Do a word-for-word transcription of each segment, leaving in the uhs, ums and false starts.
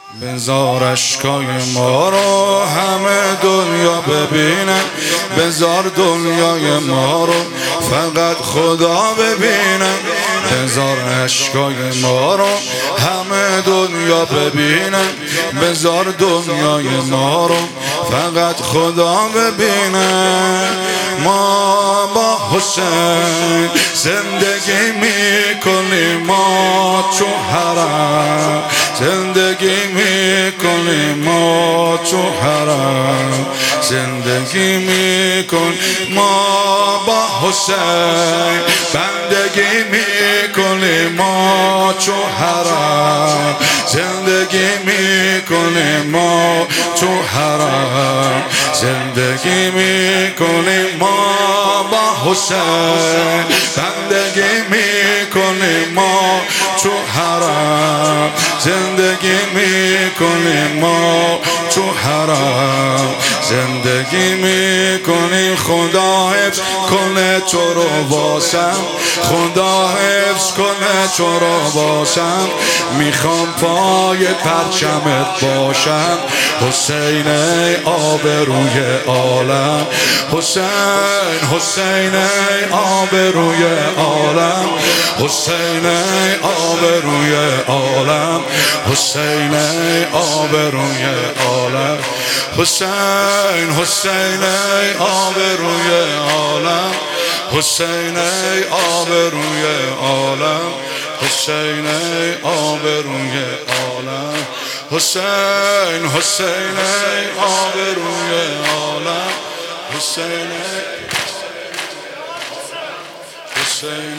بذار اشکای ما رو همه دنیا ببینه، بذار دنیای ما رو فقط خدا ببینه. بذار اشکای ما رو همه دنیا ببینه، بذار دنیای ما رو فقط خدا ببینه. ما با حسین زندگی میکنیم، ما چو حرم زندگی میکنیم، ما چو حرم زندگی میکنیم. ما با حسین بندگی میکنیم، ما چو حرم زندگی میکنیم، ما چو حرم زندگی میکنیم. ما با حسین بندگی میکنیم، ما چو حرم زندگی میکنیم، ما چو حرم زندگی میکنیم. خدا حفظ کنه تو رو واسم، خدا حفظ کنه تو رو واسم. میخوام پای پرچمت باشم، حسین آبروی عالم، حسین حسین آبروی عالم، حسین آبروی عالم، حسین آبروی عالم، حسین حسین آبروی عالم، حسین آبروی عالم، حسین آبروی عالم، حسین حسین آبروی عالم، حسین حسین.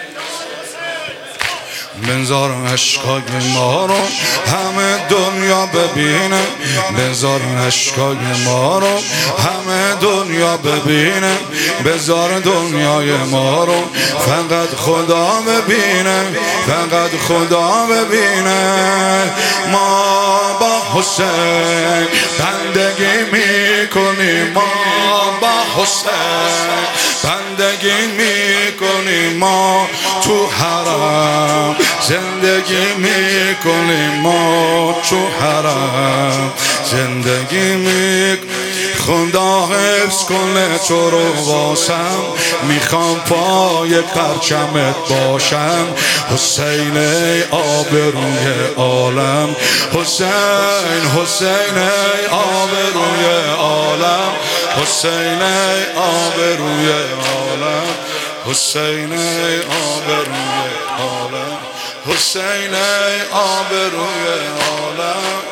بذار اشکای ما رو همه دنیا ببینه، بذار اشکای ما رو همه دنیا ببینه، بذار دنیای ما رو فقط خدا ببینه، فقط خدا ببینه. ما با حسین بندگی میکنیم، ما با حسین بندگی میکنیم، ما تو حرم زندگی میکنیم، ما تو حرم زندگی میکنیم. خدا حفظ کنه تو رو واسم، میخوام پای پرچمت باشم، حسین آبروی عالم، حسین حسین آبروی عالم، حسین آبروی عالم، حسین آبروی عالم، حسین آبروی عالم.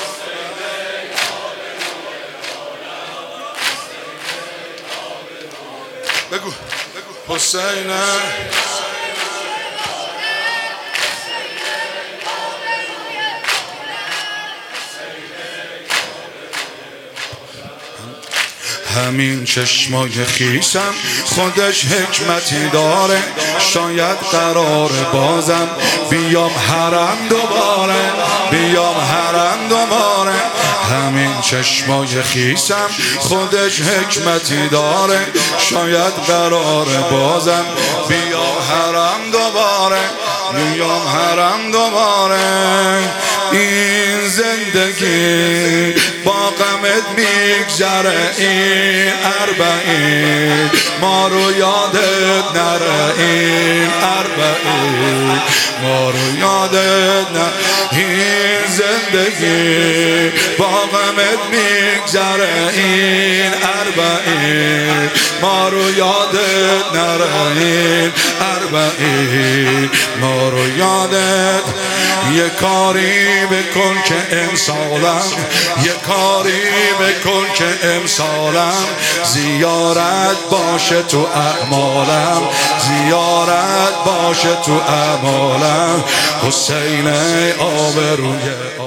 بگو حسین همین چشمای خیسم خودش حکمتی داره، شاید قرار بازم بیام حرم دوباره، بیام حرم دوباره. همین چشمای خیسم خودش حکمتی داره، شاید قرار بازم بیام حرم دوباره، بیام حرم دوباره. این زندگی با غمت میگذره، این اربعین ما رو یادت نره، این اربعین ما رو یادت نره. این زندگی با غمت میگذره، این اربعین ما رو یادت نره، این اربعین ما رو یادت. یه کاری بکن که امسالم، یه کاری بکن که امسالم زیارت باشه تو اعمالم، زیارت باشه تو اعمالم. حسین آبروی